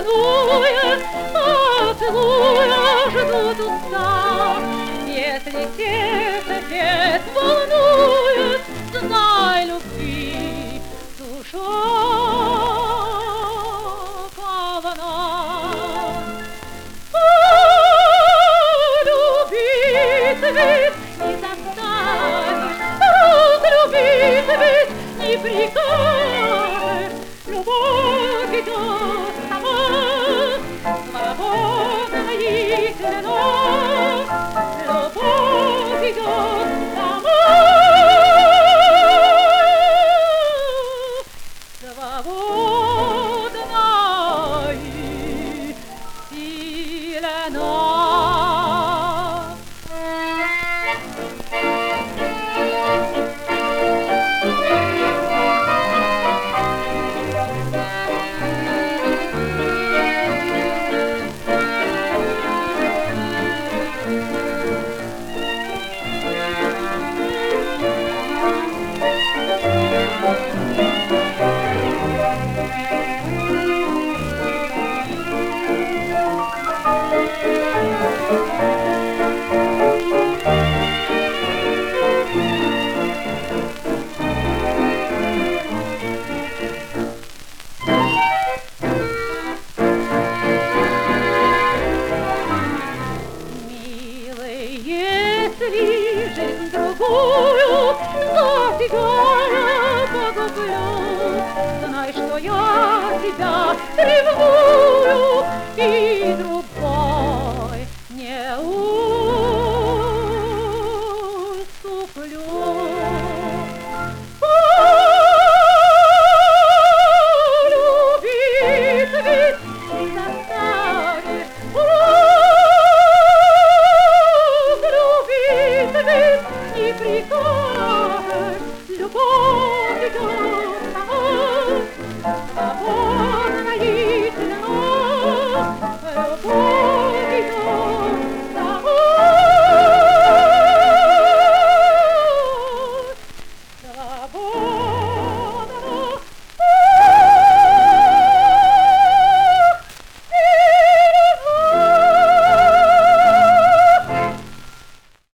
волнует, поцелуя ждут уста. Если сердце петь волнует, знай любви душа полна. Любить ведь не заставишь, разлюбить ведь не прикажешь. Любовь идет сама, свободно и клянусь. Любовь идет сама, свободно и сильно. Если жизнь другую за тебя я погублю, знай, что я тебя ревную и другой не уступлю. Любить ведь